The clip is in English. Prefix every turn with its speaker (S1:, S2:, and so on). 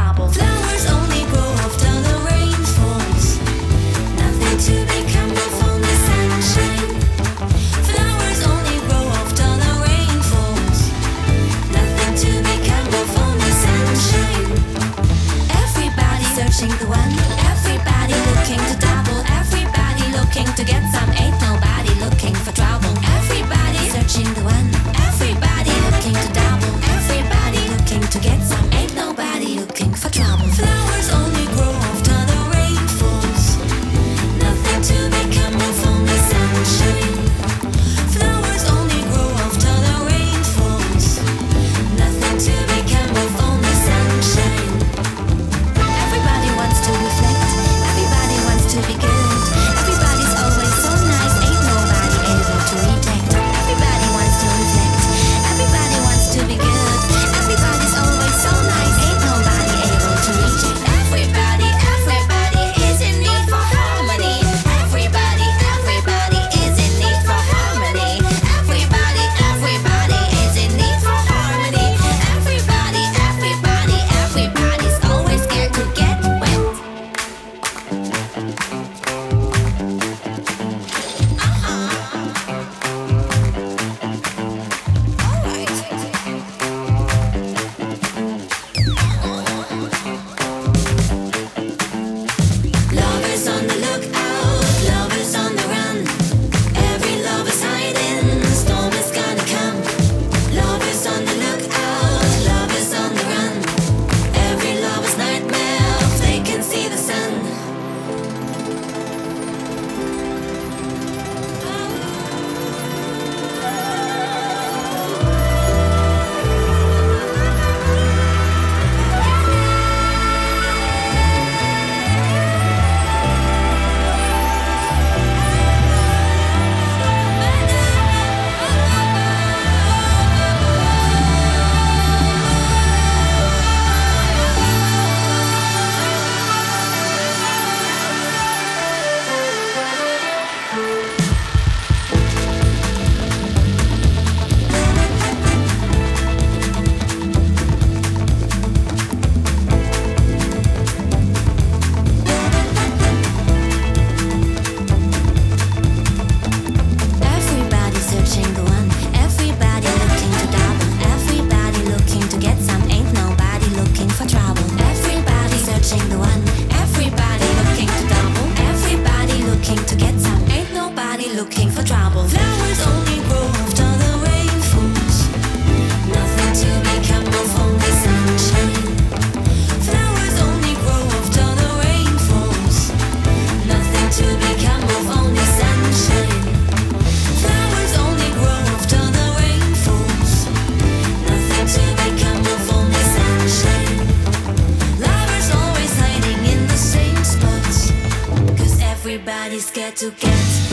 S1: trouble. Flowers only grow after the rain falls. Nothing to become of only sunshine. Flowers only grow after the rain falls. Nothing to become of only sunshine. Everybody searching the one. Everybody looking to double. Everybody looking to get some. Ain't nobody looking for trouble. Everybody searching the one. Everybody looking to double. Everybody looking to get some. Ain't nobody looking for trouble. Flowers only grow after the rain falls. Nothing to become of only sunshine. Flowers only grow after the rain falls. Nothing to become of only sunshine. Everybody wants to reflect. Everybody wants to be good. Everybody's always so nice. Ain't nobody able to reject. Everybody wants to reflect. Everybody wants to be good. Everybody's always so nice. Ain't nobody able to reject. Everybody is in need for harmony. Everybody is in need for harmony. Everybody is in need for harmony. Everybody's always scared to get wet. Lovers on the lookout, lovers on the run. Every lover's hiding, storm is gonna come. Lovers on the lookout, lovers on the run. Every lover's nightmare, if they can see the sun. Everybody searching the one. Everybody looking to double. Everybody looking to get some. Ain't nobody looking for trouble. Everybody searching the one. Everybody looking to double. Everybody looking to get some. Ain't nobody looking for trouble. Flowers only grow after the rain falls. Nothing to become of only sunshine. Flowers only grow after the rain falls. Nothing to become of only sunshine. Flowers only grow after the rain falls. Nothing to become of only sunshine. Lovers always hiding in the same spots. 'Cause everybody's scared to get